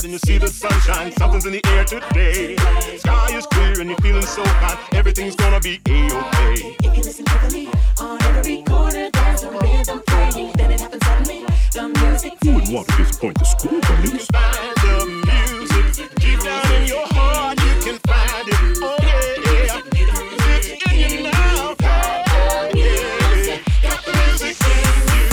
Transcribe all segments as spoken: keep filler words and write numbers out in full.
and you see the sunshine. Something's in the air today. Sky is clear and you're feeling so hot. Everything's gonna be A-okay. If you listen carefully, on every corner there's a rhythm playing. Then it happens suddenly, the music. Who would want to disappoint the school police? Find the music deep down in your heart. You can find it. Oh yeah, it's in you now. Oh yeah, got the music in you.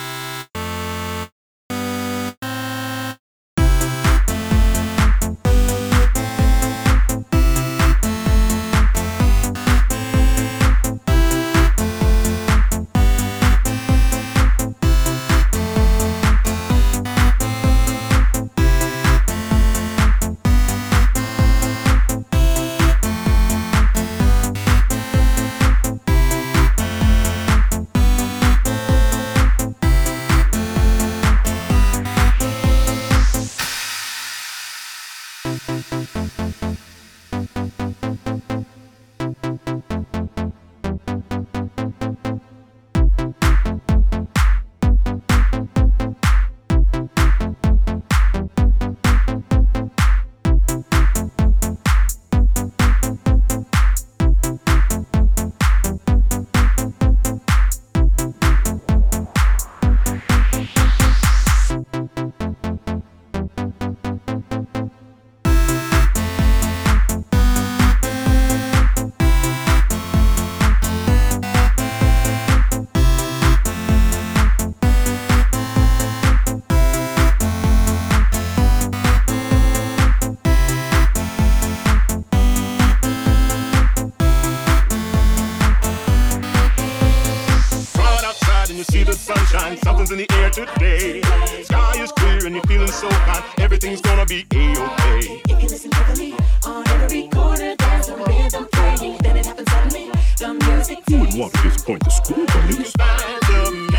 Something's in the air today. Sky is clear and you're feeling so hot. Everything's gonna be A-okay. If you listen carefully, on every corner there's a rhythm playing. Then it happens suddenly, the music. Who would want to disappoint the school police? Find the